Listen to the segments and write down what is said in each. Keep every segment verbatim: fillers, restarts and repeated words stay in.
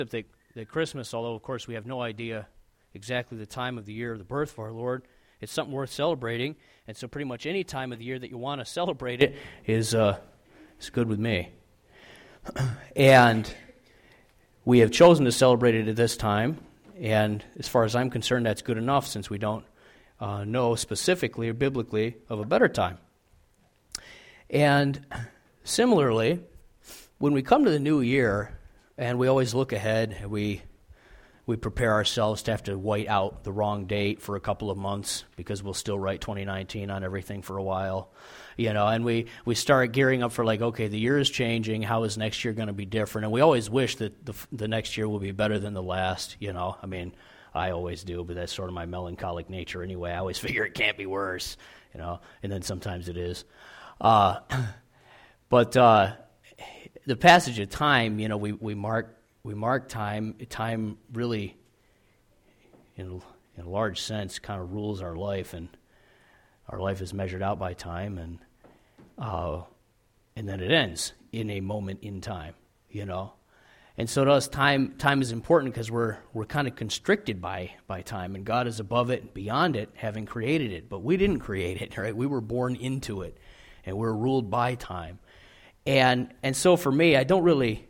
that, that Christmas, although of course we have no idea exactly the time of the year of the birth of our Lord, it's something worth celebrating. And so pretty much any time of the year that you want to celebrate it is uh, is good with me. And we have chosen to celebrate it at this time. And as far as I'm concerned, that's good enough, since we don't uh, know specifically or biblically of a better time. And similarly, when we come to the new year, and we always look ahead, and we we prepare ourselves to have to white out the wrong date for a couple of months, because we'll still write twenty nineteen on everything for a while, you know, and we, we start gearing up for like, okay, the year is changing, how is next year going to be different? And we always wish that the the next year will be better than the last, you know. I mean, I always do, but that's sort of my melancholic nature anyway. I always figure it can't be worse, you know, and then sometimes it is. Uh, but uh, the passage of time, you know, we, we mark we mark time. Time really, in in a large sense, kind of rules our life, and our life is measured out by time, and uh, and then it ends in a moment in time, you know. And so to us, time time is important because we're we're kind of constricted by by time, and God is above it and beyond it, having created it. But we didn't create it, right? We were born into it, and we're ruled by time. And and so for me, I don't really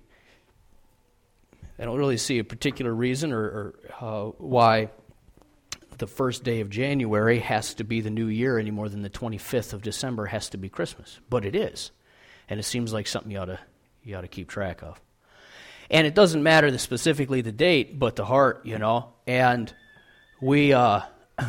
I don't really see a particular reason or, or uh, why the first day of January has to be the new year any more than the twenty-fifth of December has to be Christmas. But it is, and it seems like something you ought to you ought to keep track of. And it doesn't matter the, specifically the date, but the heart, you know. And we, uh,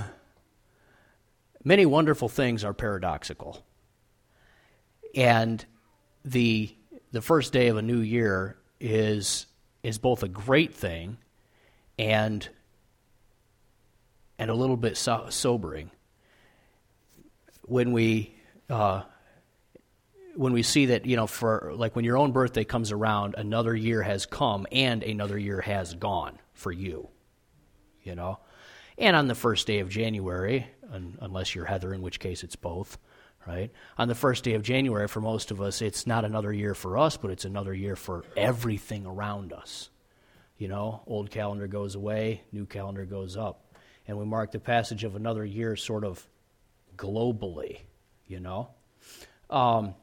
many wonderful things are paradoxical. And the the first day of a new year is is both a great thing and and a little bit so- sobering. When we uh, when we see that, you know, for like when your own birthday comes around, another year has come and another year has gone for you, you know. And on the first day of January, un- unless you're Heather, in which case it's both, right? On the first day of January, for most of us, it's not another year for us, but it's another year for everything around us. You know, old calendar goes away, new calendar goes up. And we mark the passage of another year sort of globally, you know. Um,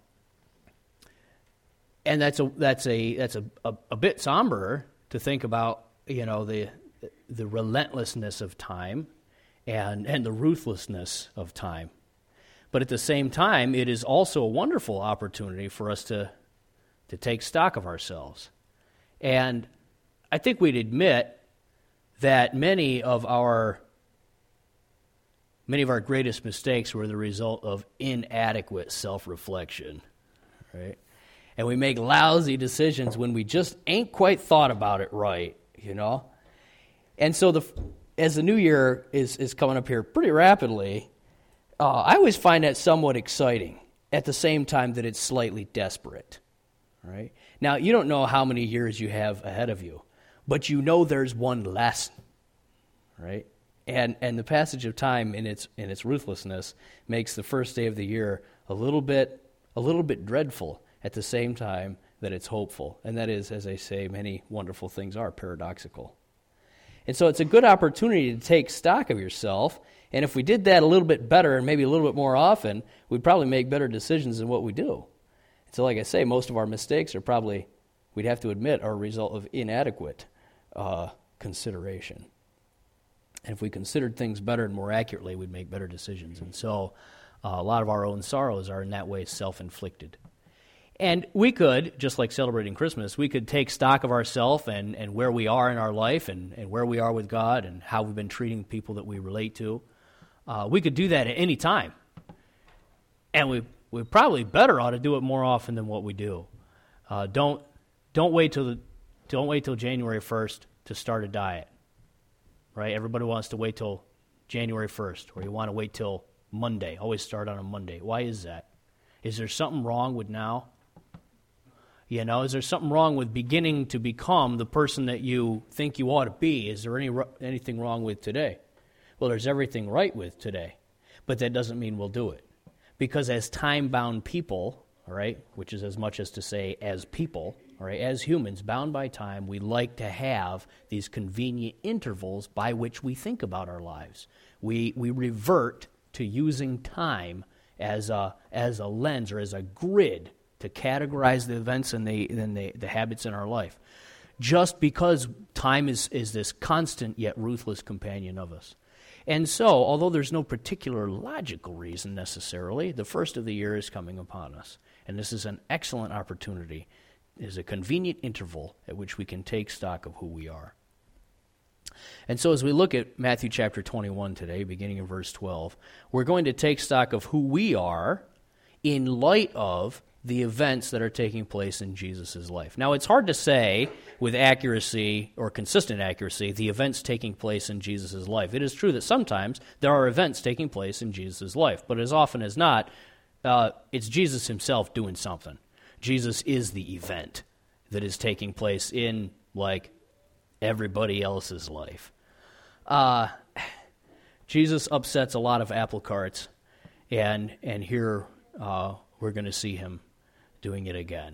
and that's a that's a that's a, a, a bit somber to think about, you know, the the relentlessness of time and and the ruthlessness of time. But at the same time, it is also a wonderful opportunity for us to to take stock of ourselves. And I think we'd admit that many of our many of our greatest mistakes were the result of inadequate self-reflection, right? And we make lousy decisions when we just ain't quite thought about it right, you know? And so the as the new year is, is coming up here pretty rapidly, Uh, I always find that somewhat exciting at the same time that it's slightly desperate, right? Now, you don't know how many years you have ahead of you, but you know there's one less, right? And and the passage of time in its in its ruthlessness makes the first day of the year a little bit a little bit dreadful at the same time that it's hopeful. And that is, as I say, many wonderful things are paradoxical. And so it's a good opportunity to take stock of yourself. And if we did that a little bit better and maybe a little bit more often, we'd probably make better decisions in what we do. So like I say, most of our mistakes are probably, we'd have to admit, are a result of inadequate uh, consideration. And if we considered things better and more accurately, we'd make better decisions. And so uh, a lot of our own sorrows are in that way self-inflicted. And we could, just like celebrating Christmas, we could take stock of ourselves and, and where we are in our life and, and where we are with God and how we've been treating people that we relate to. Uh, we could do that at any time. And we we probably better ought to do it more often than what we do. Uh, don't don't wait till the, don't wait till January first to start a diet. Right? Everybody wants to wait till January first, or you want to wait till Monday. Always start on a Monday. Why is that? Is there something wrong with now? You know, is there something wrong with beginning to become the person that you think you ought to be? Is there any anything wrong with today? Well, there's everything right with today, but that doesn't mean we'll do it. Because as time-bound people, all right, which is as much as to say as people, all right, as humans, bound by time, we like to have these convenient intervals by which we think about our lives. We we revert to using time as a as a lens or as a grid to categorize the events and the and the, the habits in our life. Just because time is, is this constant yet ruthless companion of us. And so, although there's no particular logical reason necessarily, the first of the year is coming upon us. And this is an excellent opportunity. It is a convenient interval at which we can take stock of who we are. And so as we look at Matthew chapter twenty-one today, beginning in verse twelve, we're going to take stock of who we are in light of the events that are taking place in Jesus' life. Now, it's hard to say with accuracy or consistent accuracy the events taking place in Jesus' life. It is true that sometimes there are events taking place in Jesus' life, but as often as not, uh, it's Jesus himself doing something. Jesus is the event that is taking place in, like, everybody else's life. Uh, Jesus upsets a lot of apple carts, and and here uh, we're going to see him doing it again.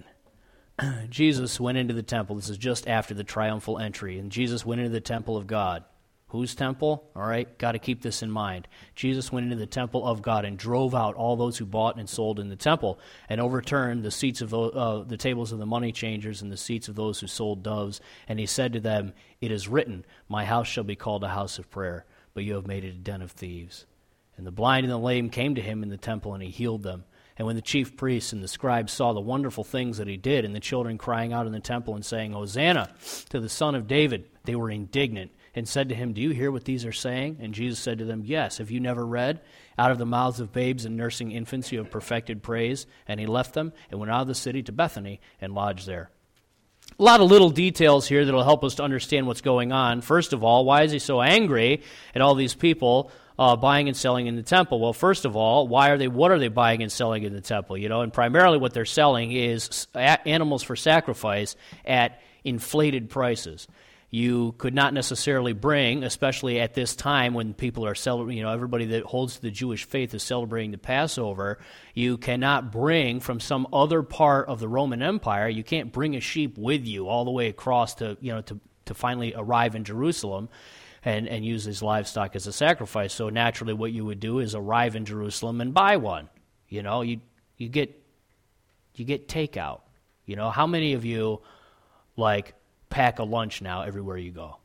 Jesus went into the temple. This is just after the triumphal entry, and Jesus went into the temple of God. Whose temple? All right, got to keep this in mind. Jesus went into the temple of God and drove out all those who bought and sold in the temple, and overturned the seats of the, uh, the tables of the money changers and the seats of those who sold doves. And he said to them, "It is written, my house shall be called a house of prayer, but you have made it a den of thieves." And the blind and the lame came to him in the temple, and he healed them. And when the chief priests and the scribes saw the wonderful things that he did, and the children crying out in the temple and saying, "Hosanna to the Son of David," they were indignant and said to him, "Do you hear what these are saying?" And Jesus said to them, "Yes. Have you never read? Out of the mouths of babes and nursing infants you have perfected praise." And he left them and went out of the city to Bethany and lodged there. A lot of little details here that will help us to understand what's going on. First of all, why is he so angry at all these people Uh, buying and selling in the temple? Well, first of all, why are they? What are they buying and selling in the temple? You know, and primarily what they're selling is animals for sacrifice at inflated prices. You could not necessarily bring, especially at this time when people are celebrating, you know, everybody that holds to the Jewish faith is celebrating the Passover. You cannot bring from some other part of the Roman Empire. You can't bring a sheep with you all the way across to, you know, to to finally arrive in Jerusalem. And, and use his livestock as a sacrifice. So naturally what you would do is arrive in Jerusalem and buy one. You know, you you get you get takeout. You know, how many of you, like, pack a lunch now everywhere you go?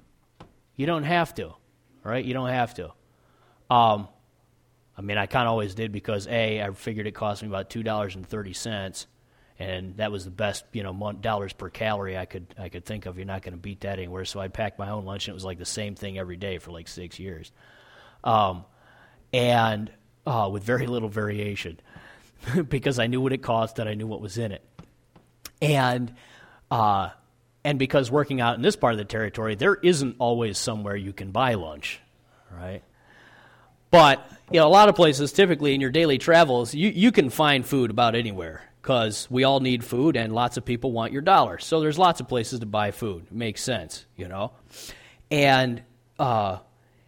You don't have to, right? You don't have to. Um, I mean, I kind of always did because, A, I figured it cost me about two dollars and thirty cents. And that was the best, you know, dollars per calorie I could I could think of. You're not going to beat that anywhere. So I'd pack my own lunch, and it was like the same thing every day for like six years, um, and uh, with very little variation, because I knew what it cost and I knew what was in it, and uh, and because working out in this part of the territory, there isn't always somewhere you can buy lunch, right? But you know, a lot of places, typically in your daily travels, you you can find food about anywhere. Because we all need food, and lots of people want your dollar. So there's lots of places to buy food. It makes sense, you know. And uh,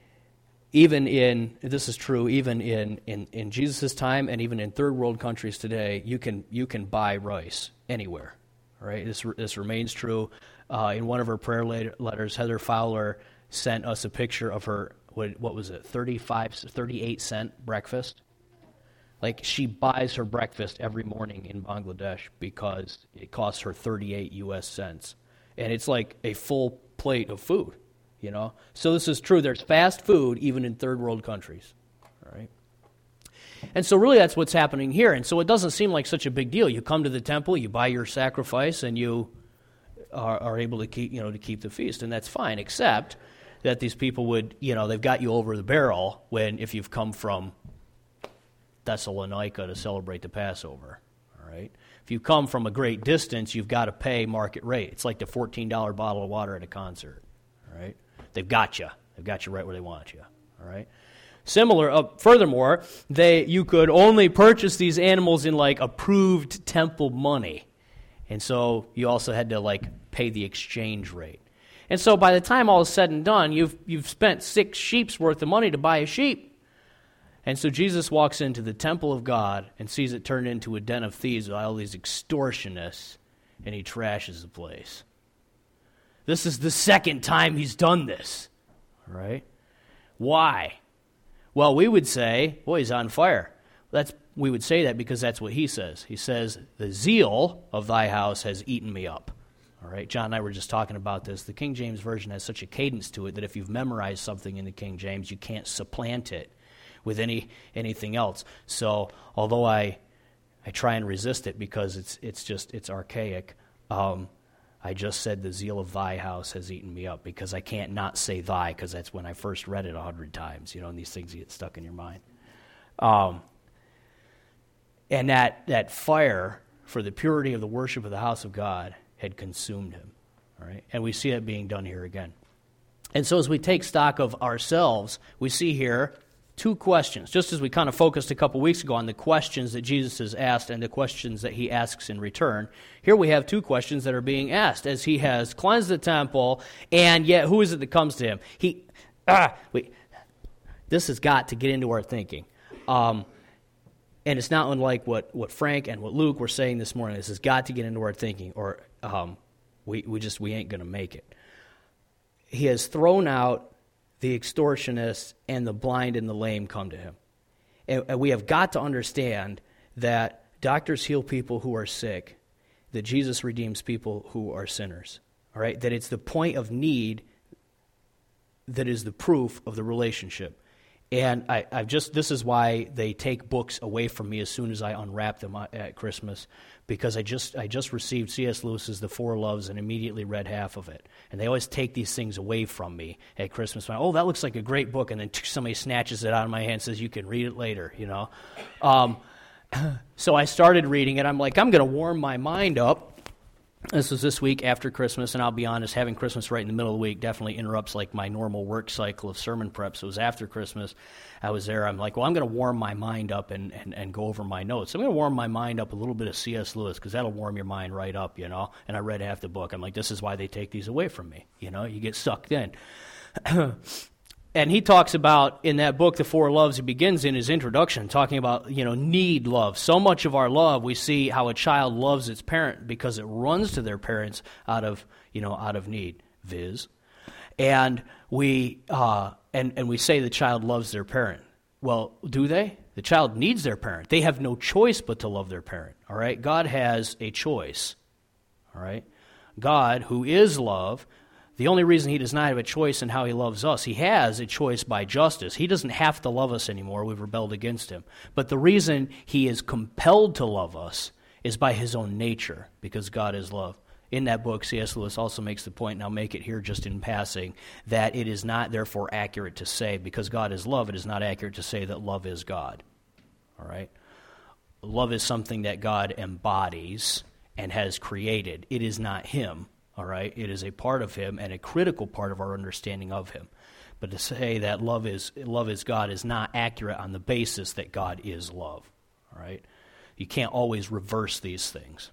even in, this is true, even in, in, in Jesus' time and even in third world countries today, you can you can buy rice anywhere, right? This this remains true. Uh, in one of her prayer letters, Heather Fowler sent us a picture of her, what, what was it, thirty-five, thirty-eight cent breakfast. Like, she buys her breakfast every morning in Bangladesh because it costs her thirty-eight U S cents. And it's like a full plate of food, you know? So this is true. There's fast food even in third world countries, all right? And so really that's what's happening here. And so it doesn't seem like such a big deal. You come to the temple, you buy your sacrifice, and you are, are able to keep, you know, to keep the feast. And that's fine, except that these people would, you know, they've got you over the barrel when, if you've come from Thessalonica to celebrate the Passover, all right? If you come from a great distance, you've got to pay market rate. It's like the fourteen dollar bottle of water at a concert, all right? They've got you. They've got you right where they want you, all right? Similar, uh, furthermore, they you could only purchase these animals in, like, approved temple money. And so you also had to, like, pay the exchange rate. And so by the time all is said and done, you've you've spent six sheep's worth of money to buy a sheep. And so Jesus walks into the temple of God and sees it turned into a den of thieves with all these extortionists. and he trashes the place. This is the second time he's done this, all right? Why? Well, we would say, boy, he's on fire. That's we would say that because that's what he says. He says, the zeal of thy house has eaten me up. All right, John and I were just talking about this. The King James Version has such a cadence to it that if you've memorized something in the King James, you can't supplant it with any anything else. So, although I I try and resist it because it's it's just it's archaic, um, I just said the zeal of thy house has eaten me up because I can't not say thy because that's when I first read it a hundred times. You know, and these things get stuck in your mind. Um, and that that fire for the purity of the worship of the house of God had consumed him, all right? And we see it being done here again. And so as we take stock of ourselves, we see here two questions, just as we kind of focused a couple weeks ago on the questions that Jesus has asked and the questions that he asks in return. Here we have two questions that are being asked as he has cleansed the temple, and yet who is it that comes to him? He, ah, wait, this has got to get into our thinking. Um, and it's not unlike what, what Frank and what Luke were saying this morning. This has got to get into our thinking, or um, we, we just, we ain't going to make it. He has thrown out the extortionists, and the blind and the lame come to him. And, and we have got to understand that doctors heal people who are sick, that Jesus redeems people who are sinners. All right? That it's the point of need that is the proof of the relationship. And I, I've just this is why they take books away from me as soon as I unwrap them at Christmas, because I just I just received C S Lewis's The Four Loves and immediately read half of it. And they always take these things away from me at Christmas. Oh, that looks like a great book, and then somebody snatches it out of my hand and says, you can read it later, you know. Um, so I started reading it. I'm like, I'm going to warm my mind up. This was this week after Christmas, and I'll be honest, having Christmas right in the middle of the week definitely interrupts like my normal work cycle of sermon prep. So it was after Christmas. I was there. I'm like, well, I'm going to warm my mind up and, and, and go over my notes. I'm going to warm my mind up a little bit of C S Lewis because that'll warm your mind right up, you know. And I read half the book. I'm like, this is why they take these away from me. You know, you get sucked in. And he talks about, in that book, The Four Loves, he begins in his introduction talking about, you know, need love. So much of our love, we see how a child loves its parent because it runs to their parents out of, you know, out of need, viz. And we, uh, and, and we say the child loves their parent. Well, do they? The child needs their parent. They have no choice but to love their parent, all right? God has a choice, all right? God, who is love, the only reason he does not have a choice in how he loves us, he has a choice by justice. He doesn't have to love us anymore. We've rebelled against him. But the reason he is compelled to love us is by his own nature, because God is love. In that book, C S Lewis also makes the point, and I'll make it here just in passing, that it is not therefore accurate to say, because God is love, it is not accurate to say that love is God. All right? Love is something that God embodies and has created. It is not him. All right, it is a part of him and a critical part of our understanding of him. But to say that love is love is God is not accurate on the basis that God is love. All right, you can't always reverse these things.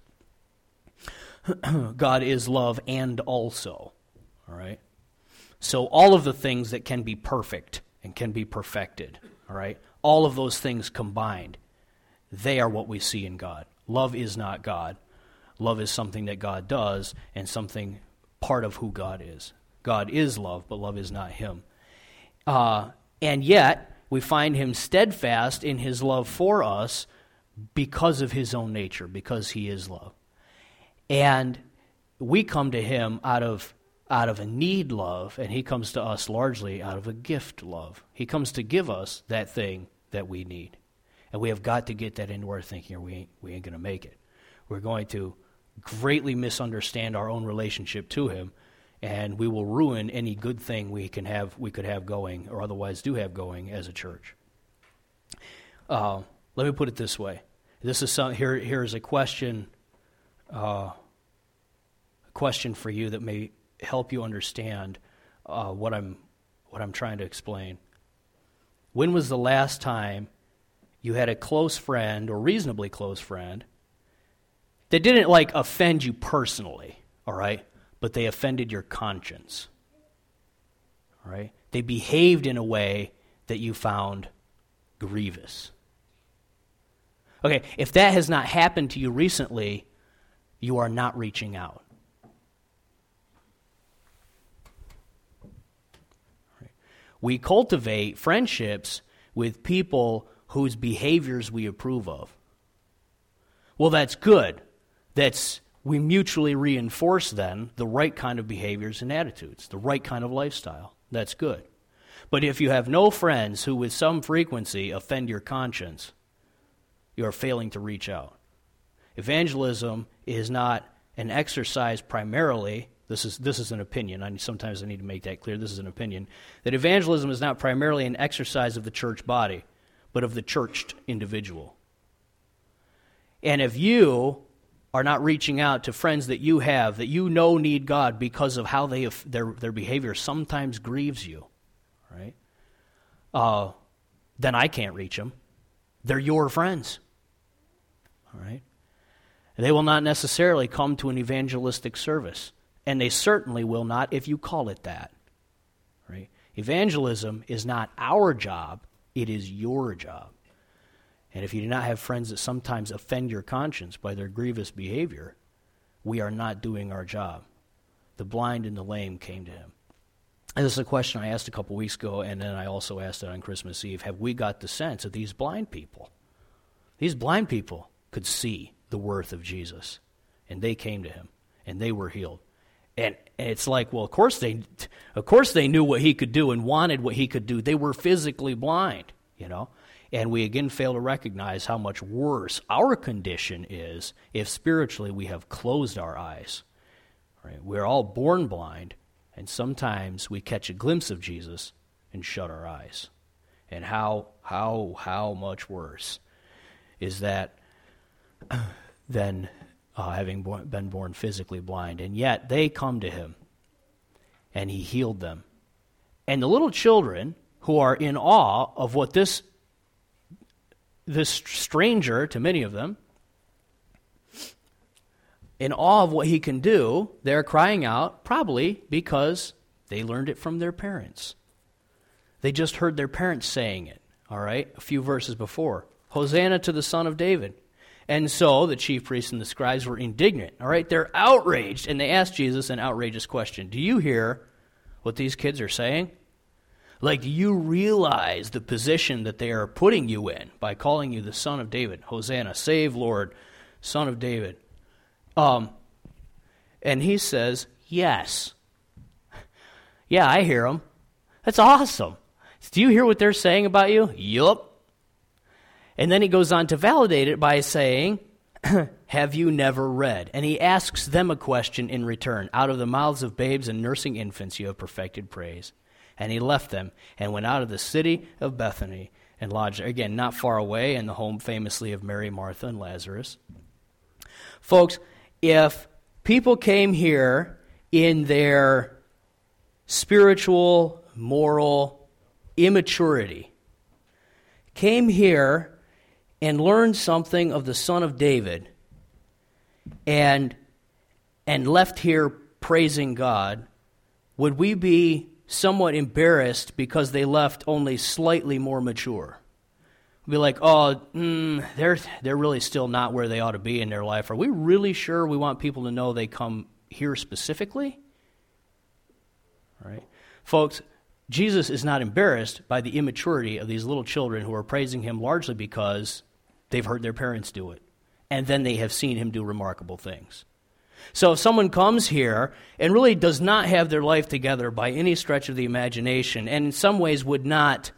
God is love and also. All right, so all of the things that can be perfect and can be perfected. All right, all of those things combined, they are what we see in God. Love is not God. Love is something that God does and something part of who God is. God is love, but love is not him. Uh, and yet, we find him steadfast in his love for us because of his own nature, because he is love. And we come to him out of, out of a need love, and he comes to us largely out of a gift love. He comes to give us that thing that we need. And we have got to get that into our thinking, or we ain't, we ain't going to make it. We're going to greatly misunderstand our own relationship to him, and we will ruin any good thing we can have, we could have going, or otherwise do have going as a church. Uh, let me put it this way: this is some here. Here is a question, uh, a question for you that may help you understand uh, what I'm what I'm trying to explain. When was the last time you had a close friend or reasonably close friend that didn't, like, offend you personally, all right, but they offended your conscience, all right? They behaved in a way that you found grievous. Okay, if that has not happened to you recently, you are not reaching out. We cultivate friendships with people whose behaviors we approve of. Well, that's good. That's we mutually reinforce then the right kind of behaviors and attitudes, the right kind of lifestyle. That's good. But if you have no friends who with some frequency offend your conscience, you are failing to reach out. Evangelism is not an exercise primarily. This is this is an opinion. I sometimes I need to make that clear. This is an opinion. That evangelism is not primarily an exercise of the church body, but of the churched individual. And if you are not reaching out to friends that you have, that you know need God because of how they their their behavior sometimes grieves you, right? Uh, then I can't reach them. They're your friends, all right? They will not necessarily come to an evangelistic service. And they certainly will not if you call it that. Right? Evangelism is not our job, it is your job. And if you do not have friends that sometimes offend your conscience by their grievous behavior, we are not doing our job. The blind and the lame came to him. And this is a question I asked a couple weeks ago, and then I also asked it on Christmas Eve. Have we got the sense that these blind people, these blind people could see the worth of Jesus, and they came to him, and they were healed. And it's like, well, of course they, of course they knew what he could do and wanted what he could do. They were physically blind, you know. And we again fail to recognize how much worse our condition is if spiritually we have closed our eyes. Right? We're all born blind, and sometimes we catch a glimpse of Jesus and shut our eyes. And how how how much worse is that than Uh, having born, been born physically blind. And yet they come to him, and he healed them. And the little children who are in awe of what this, this stranger, to many of them, in awe of what he can do, they're crying out, probably because they learned it from their parents. They just heard their parents saying it, all right, a few verses before. Hosanna to the Son of David. And so the chief priests and the scribes were indignant, all right? They're outraged, and they asked Jesus an outrageous question. Do you hear what these kids are saying? Like, do you realize the position that they are putting you in by calling you the Son of David? Hosanna, save, Lord, Son of David. Um, and he says, yes. Yeah, I hear them. That's awesome. Do you hear what they're saying about you? Yup. And then he goes on to validate it by saying, have you never read? And he asks them a question in return. Out of the mouths of babes and nursing infants you have perfected praise. And he left them and went out of the city of Bethany and lodged there. Again, not far away, in the home famously of Mary, Martha, and Lazarus. Folks, if people came here in their spiritual, moral immaturity, came here and learned something of the Son of David, and and left here praising God, would we be somewhat embarrassed because they left only slightly more mature? We'd be like, oh, mm, they're they're really still not where they ought to be in their life. Are we really sure we want people to know they come here specifically? All right, folks, Jesus is not embarrassed by the immaturity of these little children who are praising him largely because they've heard their parents do it, and then they have seen him do remarkable things. So if someone comes here and really does not have their life together by any stretch of the imagination, and in some ways would not,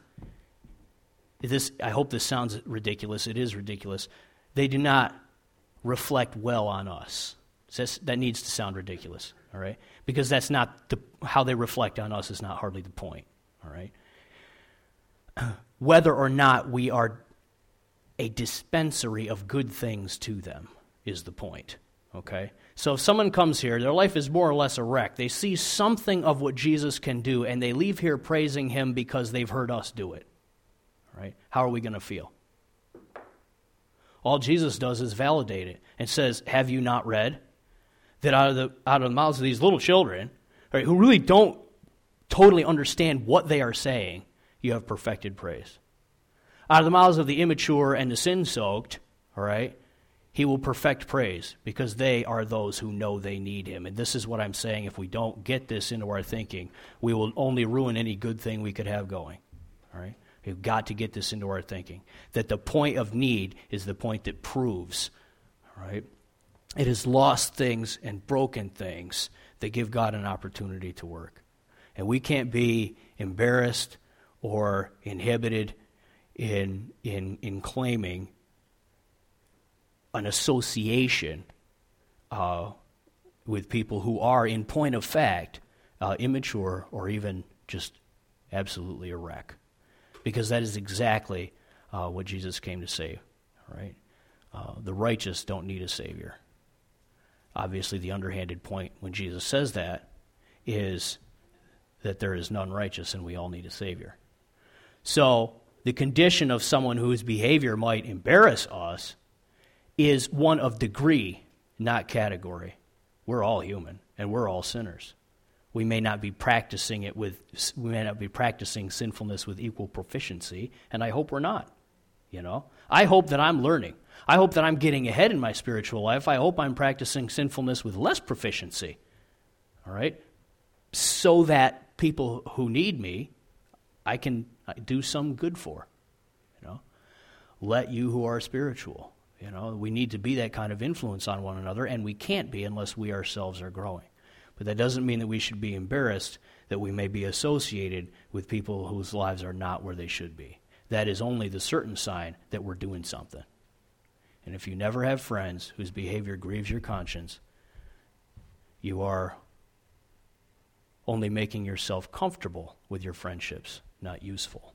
this I hope this sounds ridiculous, it is ridiculous, they do not reflect well on us. That needs to sound ridiculous, all right? Because that's not the, how they reflect on us is not hardly the point, all right? Whether or not we are a dispensary of good things to them is the point, okay? So if someone comes here, their life is more or less a wreck. They see something of what Jesus can do, and they leave here praising him because they've heard us do it, right? How are we going to feel? All Jesus does is validate it and says, have you not read that out of the out of the mouths of these little children, right, who really don't totally understand what they are saying, you have perfected praise. Out of the mouths of the immature and the sin-soaked, all right, He will perfect praise because they are those who know they need him. And this is what I'm saying. If we don't get this into our thinking, we will only ruin any good thing we could have going. All right? We've got to get this into our thinking, that the point of need is the point that proves. All right? It is lost things and broken things that give God an opportunity to work. And we can't be embarrassed or inhibited in, in, in claiming an association uh, with people who are, in point of fact, uh, immature or even just absolutely a wreck. Because that is exactly uh, what Jesus came to say, right? Uh, the righteous don't need a Savior. Obviously, the underhanded point when Jesus says that is that there is none righteous and we all need a Savior. So the condition of someone whose behavior might embarrass us is one of degree, not category. We're all human, and we're all sinners. We may not be practicing it with, we may not be practicing sinfulness with equal proficiency, and I hope we're not. You know, I hope that I'm learning. I hope that I'm getting ahead in my spiritual life. I hope I'm practicing sinfulness with less proficiency. All right, so that people who need me, I can do some good for. You know, let you who are spiritual. You know, we need to be that kind of influence on one another, and we can't be unless we ourselves are growing. But that doesn't mean that we should be embarrassed that we may be associated with people whose lives are not where they should be. That is only the certain sign that we're doing something. And if you never have friends whose behavior grieves your conscience, you are only making yourself comfortable with your friendships, not useful.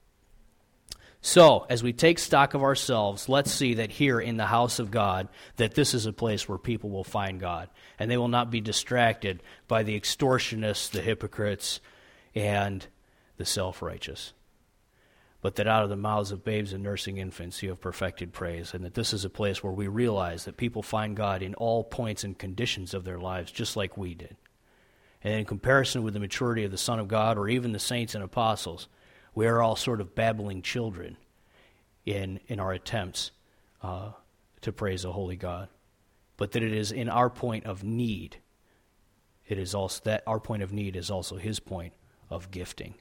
So, as we take stock of ourselves, let's see that here in the house of God, that this is a place where people will find God. And they will not be distracted by the extortionists, the hypocrites, and the self-righteous. But that out of the mouths of babes and nursing infants you have perfected praise. And that this is a place where we realize that people find God in all points and conditions of their lives, just like we did. And in comparison with the maturity of the Son of God, or even the saints and apostles, we are all sort of babbling children in in our attempts uh, to praise a holy God. But that it is in our point of need, it is also that our point of need is also his point of gifting.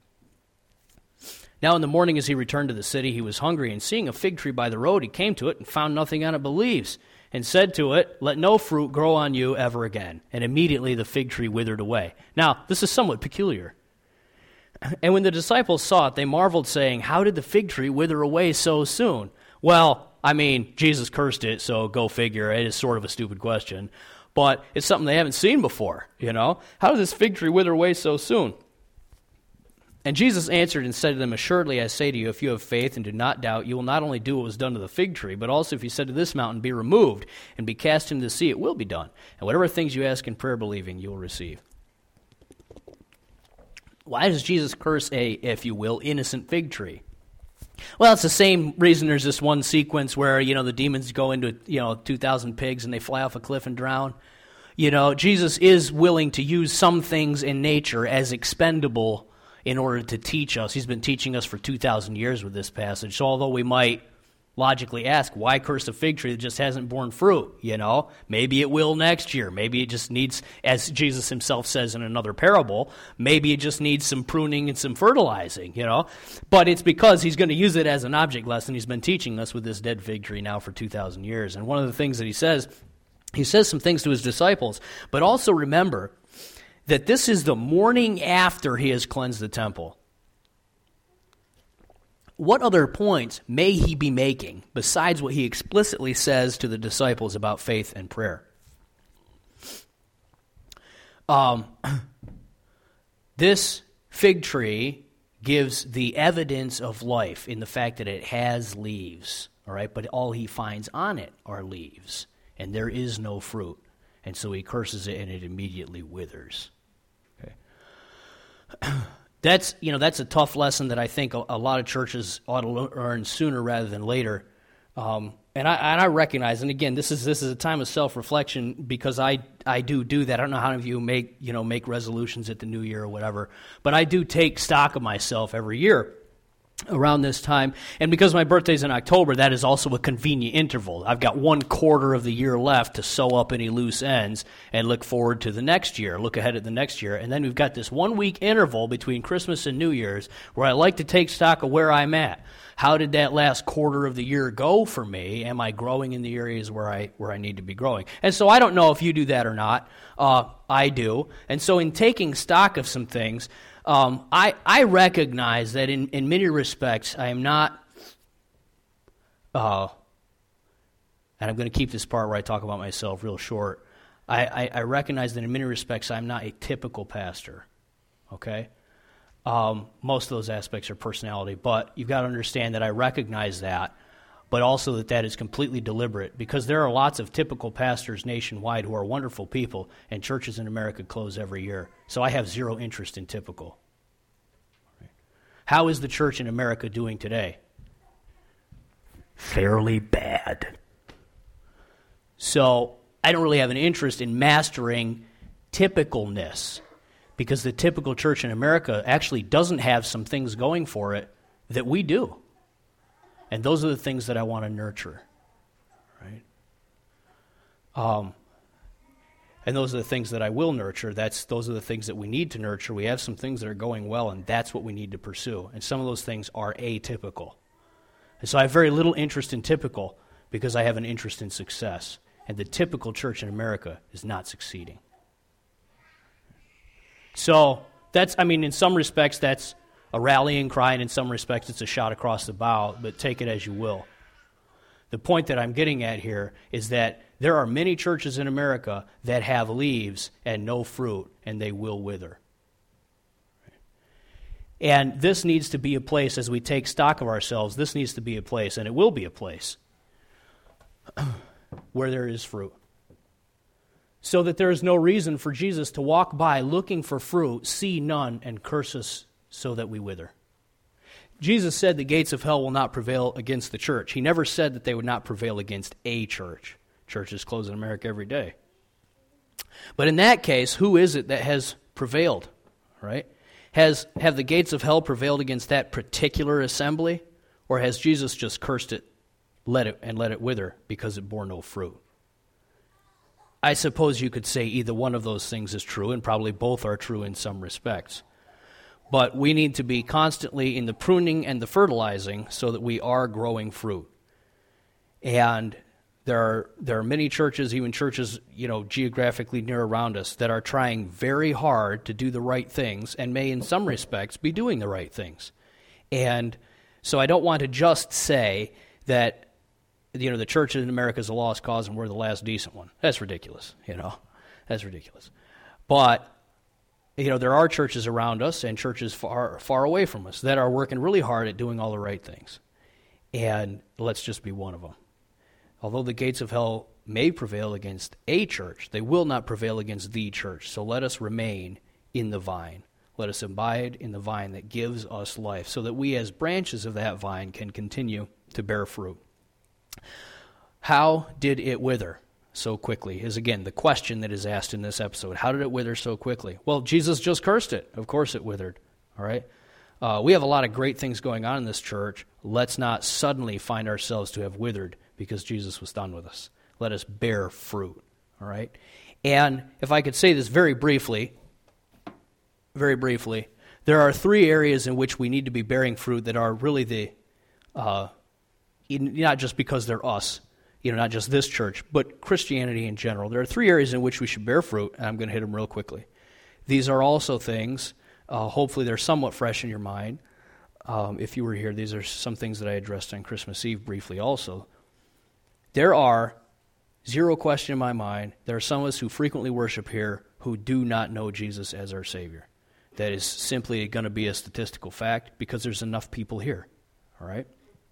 Now in the morning as he returned to the city, he was hungry, and seeing a fig tree by the road, he came to it and found nothing on it but leaves, and said to it, "Let no fruit grow on you ever again." And immediately the fig tree withered away. Now, this is somewhat peculiar. And when the disciples saw it, they marveled, saying, "How did the fig tree wither away so soon?" Well, I mean, Jesus cursed it, so go figure. It is sort of a stupid question. But it's something they haven't seen before, you know? How did this fig tree wither away so soon? And Jesus answered and said to them, "Assuredly I say to you, if you have faith and do not doubt, you will not only do what was done to the fig tree, but also if you said to this mountain, 'Be removed and be cast into the sea,' it will be done. And whatever things you ask in prayer believing, you will receive." Why does Jesus curse a, if you will, innocent fig tree? Well, it's the same reason there's this one sequence where, you know, the demons go into, you know, two thousand pigs and they fly off a cliff and drown. You know, Jesus is willing to use some things in nature as expendable in order to teach us. He's been teaching us for two thousand years with this passage. So although we might logically ask, why curse a fig tree that just hasn't borne fruit? You know, maybe it will next year. Maybe it just needs, as Jesus himself says in another parable, maybe it just needs some pruning and some fertilizing, you know. But it's because he's going to use it as an object lesson. He's been teaching us with this dead fig tree now for two thousand years. And one of the things that he says, he says some things to his disciples, but also remember that this is the morning after he has cleansed the temple. What other points may he be making besides what he explicitly says to the disciples about faith and prayer? Um, this fig tree gives the evidence of life in the fact that it has leaves, all right? But all he finds on it are leaves, and there is no fruit. And so he curses it, and it immediately withers. Okay. That's, you know, that's a tough lesson that I think a, a lot of churches ought to learn sooner rather than later. Um, and I and I recognize, and again, this is this is a time of self-reflection because I I do do that. I don't know how many of you make you know make resolutions at the new year or whatever, but I do take stock of myself every year. around this time. And because my birthday's in October, that is also a convenient interval. I've got one quarter of the year left to sew up any loose ends and look forward to the next year, look ahead at the next year. And then we've got this one-week interval between Christmas and New Year's where I like to take stock of where I'm at. How did that last quarter of the year go for me? Am I growing in the areas where I where I need to be growing? And so I don't know if you do that or not. Uh, I do. And so in taking stock of some things, Um, I, I recognize that in, in many respects I am not, uh, and I'm going to keep this part where I talk about myself real short, I, I, I recognize that in many respects I'm not a typical pastor, okay? Um, most of those aspects are personality, but you've got to understand that I recognize that, but also that that is completely deliberate, because there are lots of typical pastors nationwide who are wonderful people, and churches in America close every year. So I have zero interest in typical. How is the church in America doing today? Fairly bad. So I don't really have an interest in mastering typicalness, because the typical church in America actually doesn't have some things going for it that we do. And those are the things that I want to nurture, right? Um, and those are the things that I will nurture. That's those are the things that we need to nurture. We have some things that are going well, and that's what we need to pursue. And some of those things are atypical. And so I have very little interest in typical because I have an interest in success. And the typical church in America is not succeeding. So that's, I mean, in some respects, that's a rallying cry, and in some respects it's a shot across the bow, but take it as you will. The point that I'm getting at here is that there are many churches in America that have leaves and no fruit, and they will wither. And this needs to be a place, as we take stock of ourselves, this needs to be a place, and it will be a place, where there is fruit. So that there is no reason for Jesus to walk by looking for fruit, see none, and curse us so that we wither. Jesus said the gates of hell will not prevail against the church. He never said that they would not prevail against a church. Churches close in America every day. But in that case, who is it that has prevailed, right? Has have the gates of hell prevailed against that particular assembly, or has Jesus just cursed it, let it, and let it wither because it bore no fruit? I suppose you could say either one of those things is true, and probably both are true in some respects. But we need to be constantly in the pruning and the fertilizing so that we are growing fruit. And there are there are many churches, even churches, you know, geographically near around us, that are trying very hard to do the right things and may in some respects be doing the right things. And so I don't want to just say that, you know, the church in America is a lost cause and we're the last decent one. That's ridiculous, you know. That's ridiculous. But you know, there are churches around us and churches far far away from us that are working really hard at doing all the right things. And let's just be one of them. Although the gates of hell may prevail against a church, they will not prevail against the church. So let us remain in the vine. Let us abide in the vine that gives us life, so that we as branches of that vine can continue to bear fruit. How did it wither so quickly is, again, the question that is asked in this episode. How did it wither so quickly? Well, Jesus just cursed it. Of course it withered, all right? Uh, we have a lot of great things going on in this church. Let's not suddenly find ourselves to have withered because Jesus was done with us. Let us bear fruit, all right? And if I could say this very briefly, very briefly, there are three areas in which we need to be bearing fruit that are really the, uh, not just because they're us, you know, not just this church, but Christianity in general. There are three areas in which we should bear fruit, and I'm going to hit them real quickly. These are also things, uh, hopefully they're somewhat fresh in your mind. Um, if you were here, these are some things that I addressed on Christmas Eve briefly also. There are, zero question in my mind, there are some of us who frequently worship here who do not know Jesus as our Savior. That is simply going to be a statistical fact because there's enough people here, all right?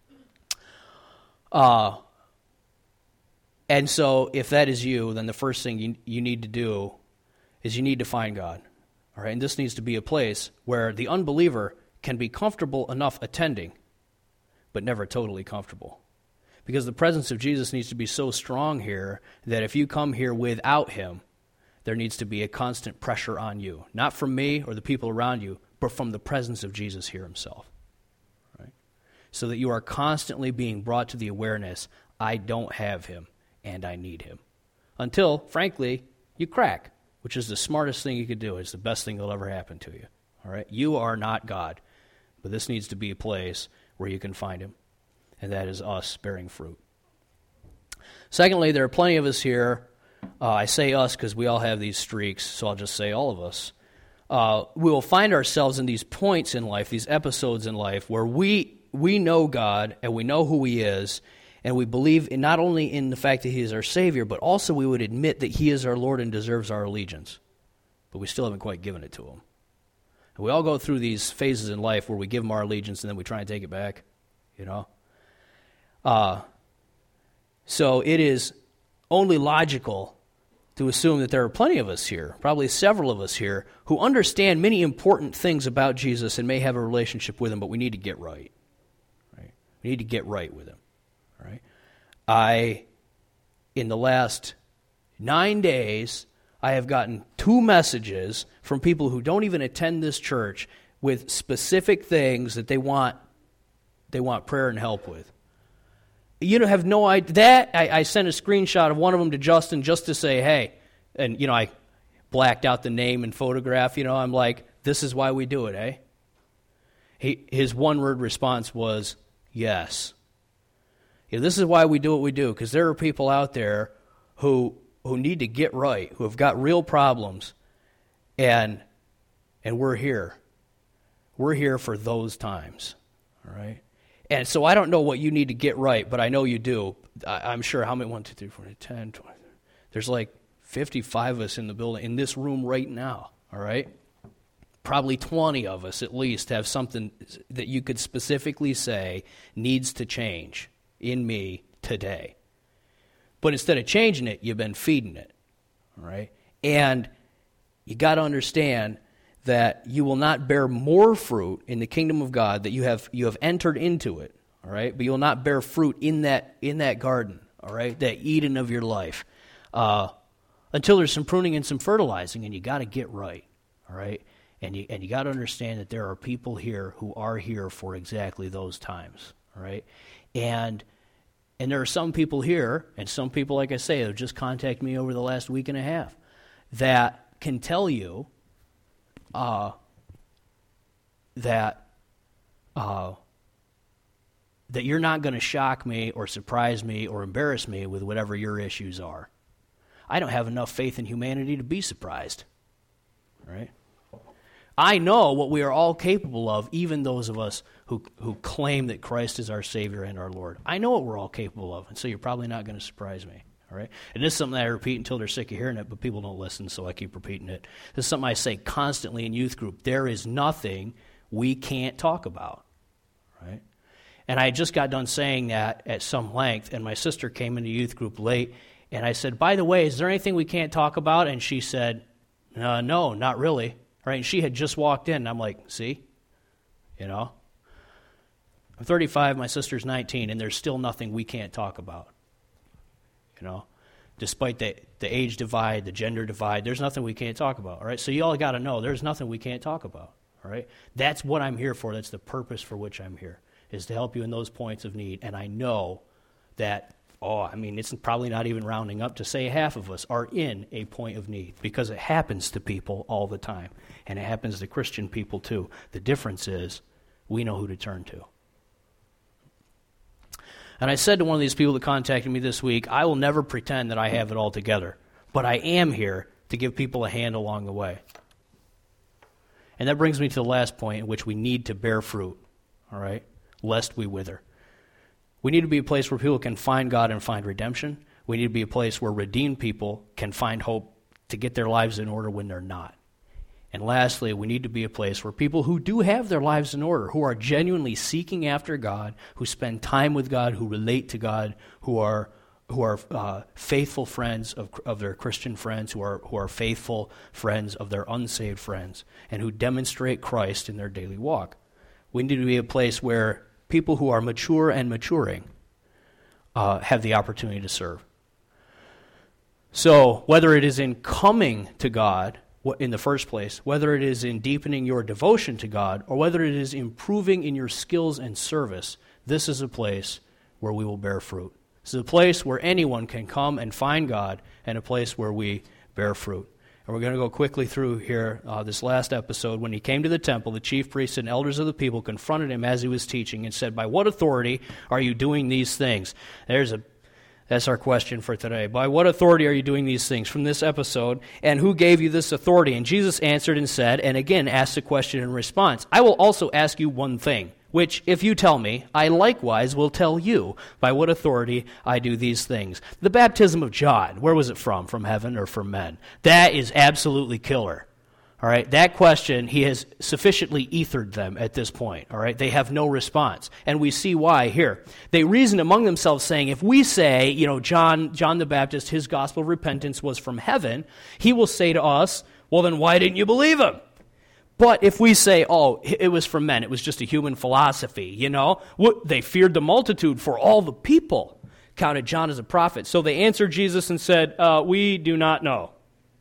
Uh, and so if that is you, then the first thing you, you need to do is you need to find God, all right? And this needs to be a place where the unbeliever can be comfortable enough attending, but never totally comfortable. Because the presence of Jesus needs to be so strong here that if you come here without him, there needs to be a constant pressure on you. Not from me or the people around you, but from the presence of Jesus here himself. Right? so that you are constantly being brought to the awareness, I don't have him, and I need him. Until, frankly, you crack, which is the smartest thing you could do. It's the best thing that'll ever happen to you. All right? You are not God, but this needs to be a place where you can find him, and that is us bearing fruit. Secondly, there are plenty of us here. Uh, I say us because we all have these streaks, so I'll just say all of us. Uh, we will find ourselves in these points in life, these episodes in life, where we we know God and we know who he is, and we believe in not only in the fact that he is our Savior, but also we would admit that he is our Lord and deserves our allegiance. But we still haven't quite given it to him. And we all go through these phases in life where we give him our allegiance and then we try and take it back, you know. Uh, so it is only logical to assume that there are plenty of us here, probably several of us here, who understand many important things about Jesus and may have a relationship with him, but we need to get right. Right? We need to get right with him. Right? I, in the last nine days, I have gotten two messages from people who don't even attend this church with specific things that they want they want prayer and help with. You don't have no idea. That, I, I sent a screenshot of one of them to Justin just to say, hey, and, you know, I blacked out the name and photograph, you know, I'm like, this is why we do it, eh? He, his one-word response was, yes. Yeah, this is why we do what we do, because there are people out there who who need to get right, who have got real problems, and and we're here. We're here for those times, all right? And so I don't know what you need to get right, but I know you do. I, I'm sure how many, one, two, three, four, ten, twenty, there's like fifty-five of us in the building, in this room right now, all right? Probably twenty of us at least have something that you could specifically say needs to change in me today. But instead of changing it, you've been feeding it, all right? And you got to understand that you will not bear more fruit in the kingdom of God, that you have you have entered into it, all right? But you will not bear fruit in that in that garden, all right? That Eden of your life, uh, until there's some pruning and some fertilizing, and you got to get right, all right? And you and you got to understand that there are people here who are here for exactly those times, all right? And and there are some people here, and some people, like I say, have just contacted me over the last week and a half, that can tell you uh, that uh, that you're not going to shock me or surprise me or embarrass me with whatever your issues are. I don't have enough faith in humanity to be surprised, right? I know what we are all capable of, even those of us who, who claim that Christ is our Savior and our Lord. I know what we're all capable of, and so you're probably not going to surprise me, all right? And this is something that I repeat until they're sick of hearing it, but people don't listen, so I keep repeating it. This is something I say constantly in youth group. There is nothing we can't talk about, right? And I just got done saying that at some length, and my sister came into youth group late, and I said, by the way, is there anything we can't talk about? And she said, uh, no, not really. Right? And she had just walked in, and I'm like, see? You know? I'm thirty-five, my sister's nineteen, and there's still nothing we can't talk about. You know? Despite the, the age divide, the gender divide, there's nothing we can't talk about, all right? So you all got to know there's nothing we can't talk about, all right? That's what I'm here for. That's the purpose for which I'm here, is to help you in those points of need. And I know that, oh, I mean, it's probably not even rounding up to say half of us are in a point of need, because it happens to people all the time, and it happens to Christian people too. The difference is we know who to turn to. And I said to one of these people that contacted me this week, I will never pretend that I have it all together, but I am here to give people a hand along the way. And that brings me to the last point, in which we need to bear fruit, all right, lest we wither. We need to be a place where people can find God and find redemption. We need to be a place where redeemed people can find hope to get their lives in order when they're not. And lastly, we need to be a place where people who do have their lives in order, who are genuinely seeking after God, who spend time with God, who relate to God, who are who are uh, faithful friends of of their Christian friends, who are who are faithful friends of their unsaved friends, and who demonstrate Christ in their daily walk. We need to be a place where people who are mature and maturing uh, have the opportunity to serve. So whether it is in coming to God in the first place, whether it is in deepening your devotion to God, or whether it is improving in your skills and service, this is a place where we will bear fruit. This is a place where anyone can come and find God, and a place where we bear fruit. And we're going to go quickly through here uh, this last episode. When he came to the temple, the chief priests and elders of the people confronted him as he was teaching and said, "By what authority are you doing these things?" There's a That's our question for today. By what authority are you doing these things from this episode? And who gave you this authority? And Jesus answered and said, and again asked a question in response, "I will also ask you one thing, which if you tell me, I likewise will tell you by what authority I do these things." The baptism of John, where was it from? From heaven or from men? That is absolutely killer. All right, that question, he has sufficiently ethered them at this point. All right, they have no response. And we see why here. They reasoned among themselves, saying, if we say, you know, John, John the Baptist, his gospel of repentance was from heaven, he will say to us, well, then why didn't you believe him? But if we say, oh, it was from men, it was just a human philosophy, you know, what, they feared the multitude, for all the people counted John as a prophet. So they answered Jesus and said, uh, we do not know.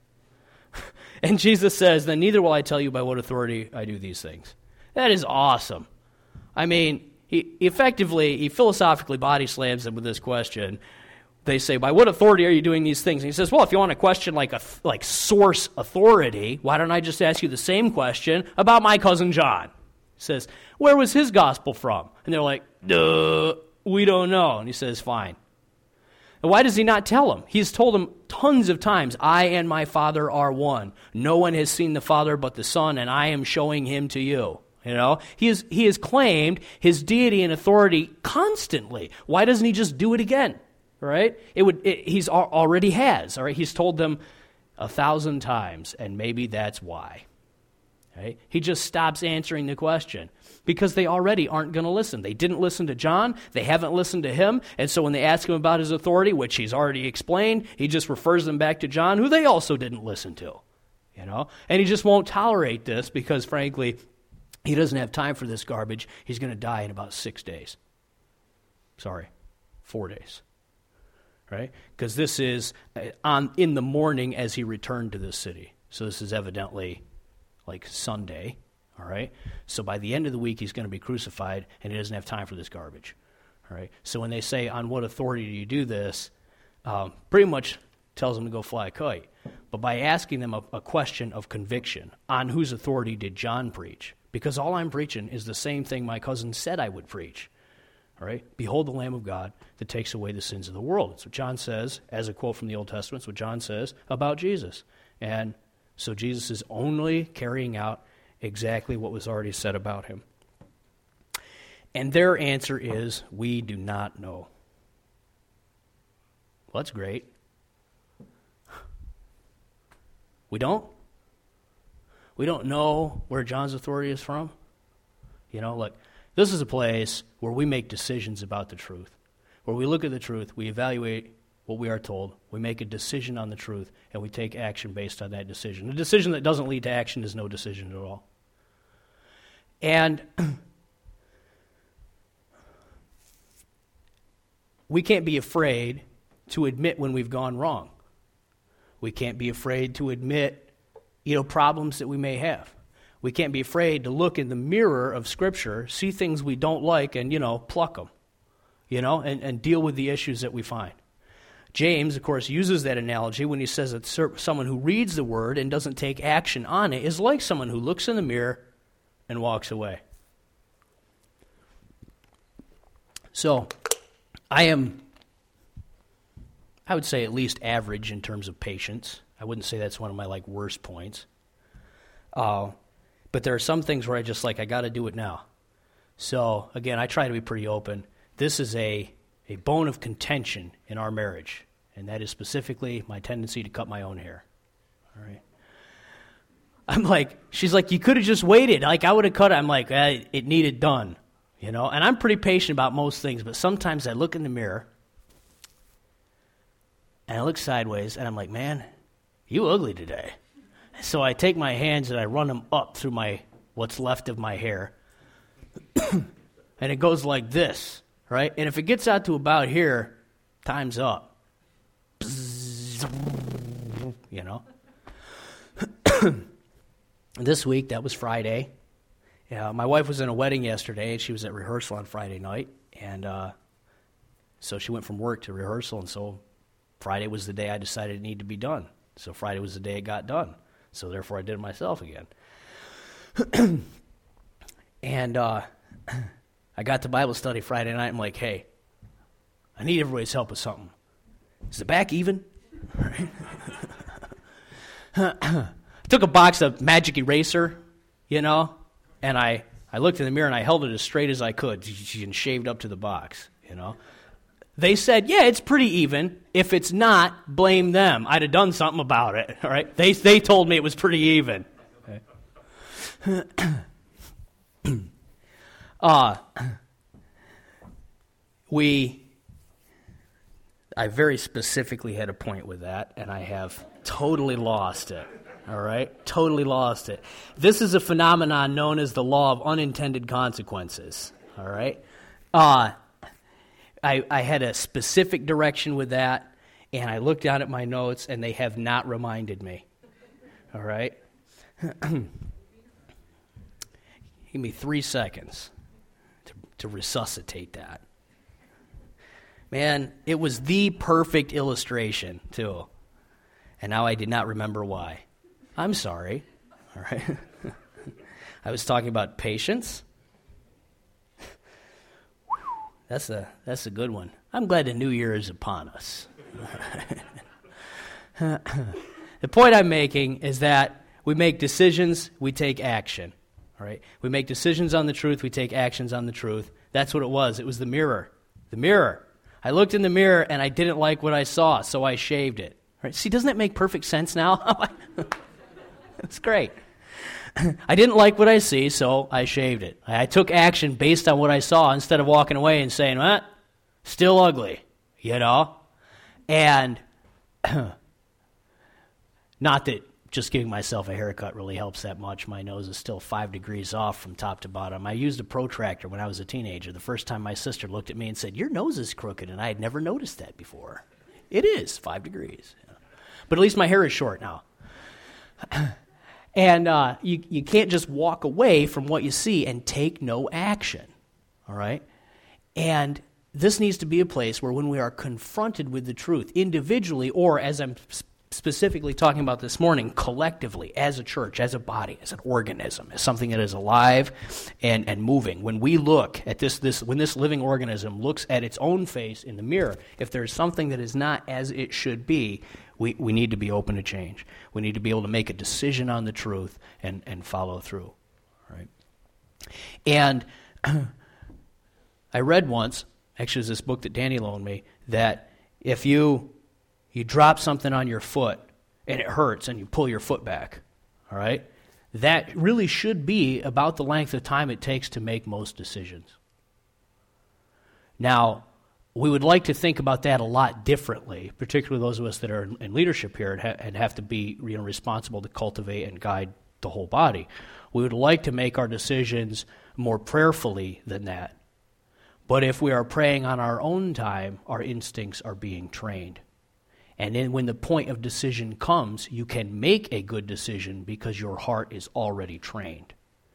And Jesus says, then neither will I tell you by what authority I do these things. That is awesome. I mean, he effectively, he philosophically body slams them with this question. They say, by what authority are you doing these things? And he says, well, if you want a question like a like source authority, why don't I just ask you the same question about my cousin John? He says, where was his gospel from? And they're like, duh, we don't know. And he says, fine. And why does he not tell them? He's told them tons of times, I and my Father are one. No one has seen the Father but the Son, and I am showing him to you. You know, he is he has claimed his deity and authority constantly. Why doesn't he just do it again? Right? It would. It, he's al- already has. All right. He's told them a thousand times, and maybe that's why. Right? He just stops answering the question because they already aren't going to listen. They didn't listen to John. They haven't listened to him. And so when they ask him about his authority, which he's already explained, he just refers them back to John, who they also didn't listen to. You know, and he just won't tolerate this because, frankly, he doesn't have time for this garbage. He's going to die in about six days. Sorry, four days. Right? Because this is on in the morning as he returned to this city. So this is evidently like Sunday, all right? So by the end of the week, he's going to be crucified, and he doesn't have time for this garbage, all right? So when they say, on what authority do you do this, um, pretty much tells them to go fly a kite. But by asking them a, a question of conviction, on whose authority did John preach? Because all I'm preaching is the same thing my cousin said I would preach, all right? Behold the Lamb of God that takes away the sins of the world. That's what John says, as a quote from the Old Testament, it's what John says about Jesus. And so Jesus is only carrying out exactly what was already said about him. And their answer is, we do not know. Well, that's great. We don't? We don't know where John's authority is from? You know, look, this is a place where we make decisions about the truth. Where we look at the truth, we evaluate what we are told, we make a decision on the truth, and we take action based on that decision. A decision that doesn't lead to action is no decision at all. And we can't be afraid to admit when we've gone wrong. We can't be afraid to admit, you know, problems that we may have. We can't be afraid to look in the mirror of Scripture, see things we don't like, and, you know, pluck them, you know, and, and deal with the issues that we find. James, of course, uses that analogy when he says that someone who reads the Word and doesn't take action on it is like someone who looks in the mirror and walks away. So, I am, I would say at least average in terms of patience. I wouldn't say that's one of my, like, worst points. Uh, but there are some things where I just, like, I got to do it now. So, again, I try to be pretty open. This is a, a bone of contention in our marriage. And that is specifically my tendency to cut my own hair. All right. I'm like, she's like, you could have just waited. Like, I would have cut it. I'm like, eh, it needed done, you know. And I'm pretty patient about most things, but sometimes I look in the mirror and I look sideways and I'm like, man, you ugly today. So I take my hands and I run them up through my what's left of my hair, and it goes like this, right? And if it gets out to about here, time's up. You know? This week, that was Friday, Yeah, my wife was in a wedding yesterday, and she was at rehearsal on Friday night, and uh, so she went from work to rehearsal, and so Friday was the day I decided it needed to be done. So Friday was the day it got done. So therefore I did it myself again. and uh, I got to Bible study Friday night. I'm like, hey, I need everybody's help with something. Is the back even? I took a box of Magic Eraser, you know, and I, I looked in the mirror and I held it as straight as I could and shaved up to the box, you know. They said, yeah, it's pretty even. If it's not, blame them. I'd have done something about it, all right? They they told me it was pretty even. Okay. uh, we, I very specifically had a point with that, and I have totally lost it, all right? Totally lost it. This is a phenomenon known as the law of unintended consequences, all right? Uh I, I had a specific direction with that, and I looked down at my notes, and they have not reminded me. All right? Give me three seconds to, to resuscitate that. Man, it was the perfect illustration, too. And now I did not remember why. I'm sorry. All right? I was talking about patience. That's a that's a good one. I'm glad the new year is upon us. The point I'm making is that we make decisions, we take action. All right? We make decisions on the truth, we take actions on the truth. That's what it was. It was the mirror. The mirror. I looked in the mirror and I didn't like what I saw, so I shaved it. All right? See, doesn't that make perfect sense now? That's great. I didn't like what I see, so I shaved it. I took action based on what I saw instead of walking away and saying, well, still ugly, you know? And not that just giving myself a haircut really helps that much. My nose is still five degrees off from top to bottom. I used a protractor when I was a teenager. The first time my sister looked at me and said, your nose is crooked, and I had never noticed that before. It is five degrees. But at least my hair is short now. And uh, you, you can't just walk away from what you see and take no action, all right? And this needs to be a place where when we are confronted with the truth, individually or, as I'm specifically talking about this morning, collectively, as a church, as a body, as an organism, as something that is alive and, and moving. When we look at this, this, when this living organism looks at its own face in the mirror, if there's something that is not as it should be, we, we need to be open to change. We need to be able to make a decision on the truth and, and follow through. Right? And I read once, actually it was this book that Danny loaned me, that if you you drop something on your foot and it hurts and you pull your foot back, all right, that really should be about the length of time it takes to make most decisions. Now, we would like to think about that a lot differently, particularly those of us that are in leadership here and, ha- and have to be, you know, responsible to cultivate and guide the whole body. We would like to make our decisions more prayerfully than that. But if we are praying on our own time, our instincts are being trained. And then when the point of decision comes, you can make a good decision because your heart is already trained.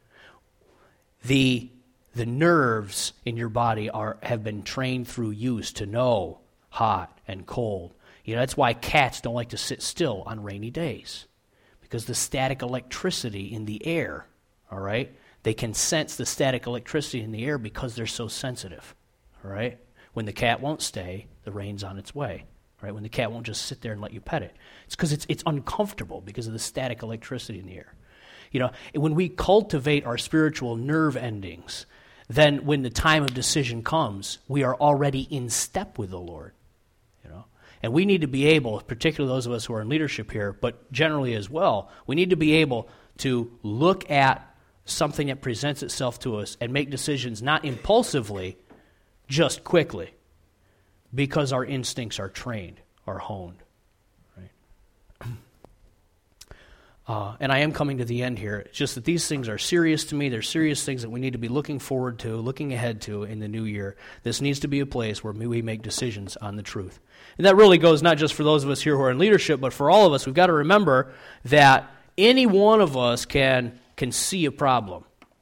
The The nerves in your body are have been trained through use to know hot and cold. You know, that's why cats don't like to sit still on rainy days, because the static electricity in the air, all right, they can sense the static electricity in the air because they're so sensitive, all right? When the cat won't stay, the rain's on its way, right? When the cat won't just sit there and let you pet it. It's because it's it's uncomfortable because of the static electricity in the air. You know, when we cultivate our spiritual nerve endings, then when the time of decision comes, we are already in step with the Lord, you know. And we need to be able, particularly those of us who are in leadership here, but generally as well, we need to be able to look at something that presents itself to us and make decisions not impulsively, just quickly, because our instincts are trained, are honed. Uh, and I am coming to the end here. It's just that these things are serious to me. They're serious things that we need to be looking forward to, looking ahead to in the new year. This needs to be a place where we make decisions on the truth. And that really goes not just for those of us here who are in leadership, but for all of us. We've got to remember that any one of us can, can see a problem.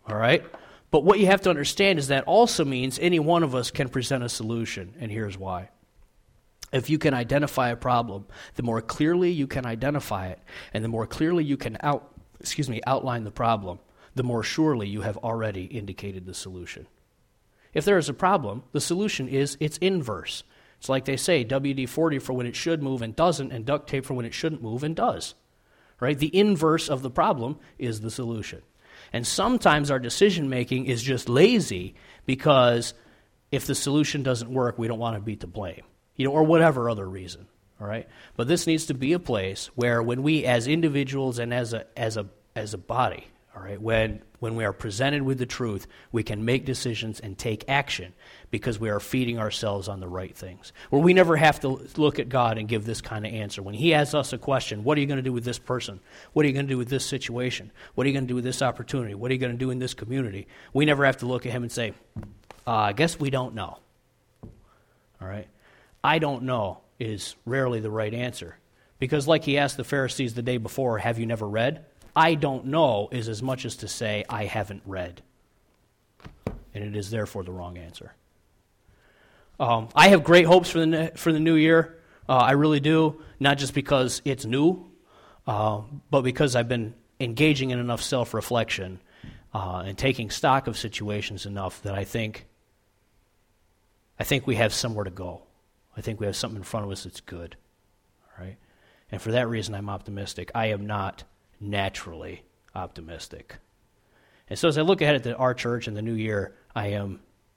all right? But what you have to understand is that also means any one of us can present a solution, and here's why. If you can identify a problem, the more clearly you can identify it, and the more clearly you can out, excuse me, outline the problem, the more surely you have already indicated the solution. If there is a problem, the solution is its inverse. It's like they say, W D forty for when it should move and doesn't, and duct tape for when it shouldn't move and does. Right? The inverse of the problem is the solution. And sometimes our decision-making is just lazy because if the solution doesn't work, we don't want to be to blame, you know, or whatever other reason. All right? But this needs to be a place where when we as individuals and as a as a as a body, all right, when when we are presented with the truth, we can make decisions and take action because we are feeding ourselves on the right things. Where we never have to look at God and give this kind of answer. When he asks us a question, what are you going to do with this person? What are you going to do with this situation? What are you going to do with this opportunity? What are you going to do in this community? We never have to look at him and say, uh, I guess we don't know. All right? I don't know is rarely the right answer. Because like he asked the Pharisees the day before, have you never read? I don't know is as much as to say I haven't read. And it is therefore the wrong answer. Um, I have great hopes for the ne- for the new year. Uh, I really do, not just because it's new, uh, but because I've been engaging in enough self-reflection uh, and taking stock of situations enough that I think I think we have somewhere to go. I think we have something in front of us that's good. All right? And for that reason, I'm optimistic. I am not naturally optimistic. And so as I look ahead at the, our church and the new year, I am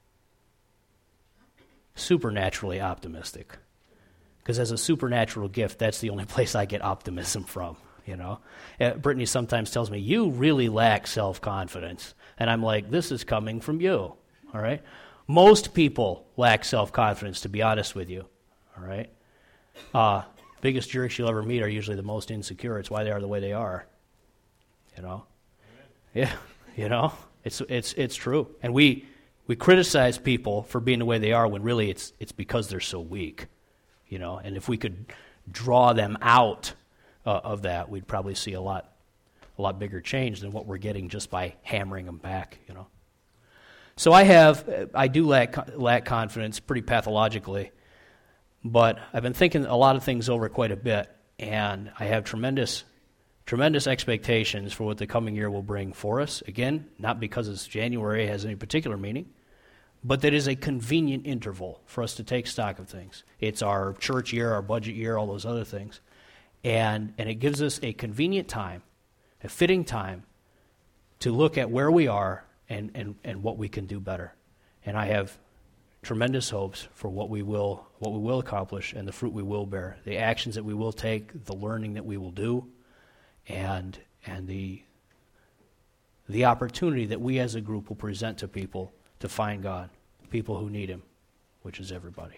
supernaturally optimistic. Because as a supernatural gift, that's the only place I get optimism from, you know. Uh, Brittany sometimes tells me, you really lack self-confidence. And I'm like, this is coming from you, all right? Most people lack self-confidence, to be honest with you, all right? Uh, biggest jerks you'll ever meet are usually the most insecure. It's why they are the way they are. You know, yeah, you know, it's it's it's true, and we we criticize people for being the way they are when really it's it's because they're so weak, you know. And if we could draw them out uh, of that, we'd probably see a lot a lot bigger change than what we're getting just by hammering them back, you know. So I have I do lack lack confidence pretty pathologically, but I've been thinking a lot of things over quite a bit, and I have tremendous. Tremendous expectations for what the coming year will bring for us. Again, not because it's January has any particular meaning, but that is a convenient interval for us to take stock of things. It's our church year, our budget year, all those other things. And, and it gives us a convenient time, a fitting time, to look at where we are and, and, and what we can do better. And I have tremendous hopes for what we will what we will accomplish and the fruit we will bear, the actions that we will take, the learning that we will do, and and the the opportunity that we as a group will present to people to find God, people who need him, which is everybody.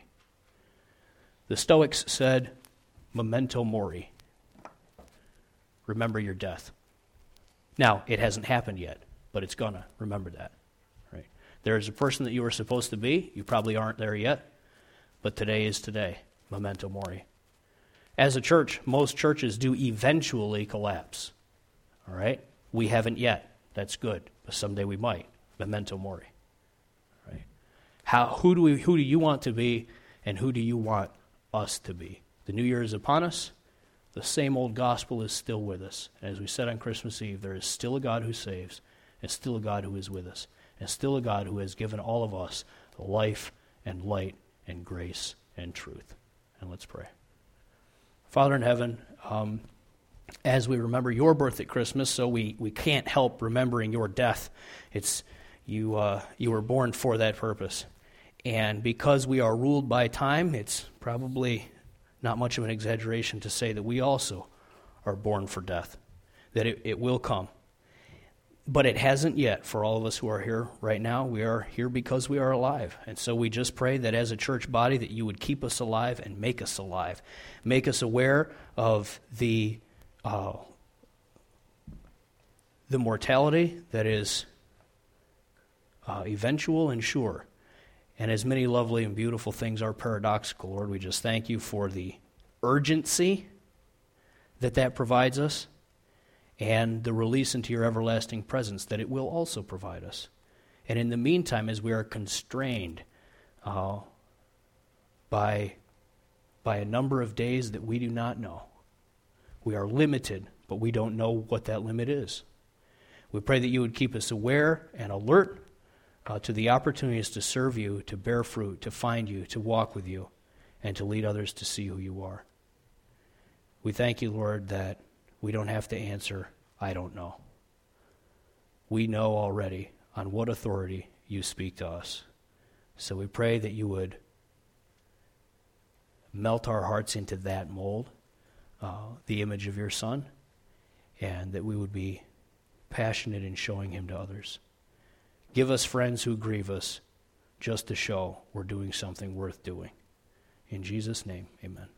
The Stoics said, memento mori, remember your death. Now, it hasn't happened yet, but it's gonna. Remember that. Right? There is a person that you were supposed to be. You probably aren't there yet, but today is today. Memento mori. As a church, most churches do eventually collapse. All right? We haven't yet. That's good. But someday we might. Memento mori. All right? How, who do we, who do you want to be, and who do you want us to be? The new year is upon us. The same old gospel is still with us. And as we said on Christmas Eve, there is still a God who saves, and still a God who is with us, and still a God who has given all of us life and light and grace and truth. And let's pray. Father in heaven, um, as we remember your birth at Christmas, so we, we can't help remembering your death. It's you uh, you were born for that purpose. And because we are ruled by time, it's probably not much of an exaggeration to say that we also are born for death, that it, it will come. But it hasn't yet for all of us who are here right now. We are here because we are alive. And so we just pray that as a church body that you would keep us alive and make us alive. Make us aware of the uh, the mortality that is uh, eventual and sure. And as many lovely and beautiful things are paradoxical, Lord, we just thank you for the urgency that that provides us. and the release into your everlasting presence that it will also provide us. And in the meantime, as we are constrained uh, by, by a number of days that we do not know, we are limited, but we don't know what that limit is. We pray that you would keep us aware and alert uh, to the opportunities to serve you, to bear fruit, to find you, to walk with you, and to lead others to see who you are. We thank you, Lord, that we don't have to answer, I don't know. We know already on what authority you speak to us. So we pray that you would melt our hearts into that mold, uh, the image of your Son, and that we would be passionate in showing him to others. Give us friends who grieve us just to show we're doing something worth doing. In Jesus' name, amen.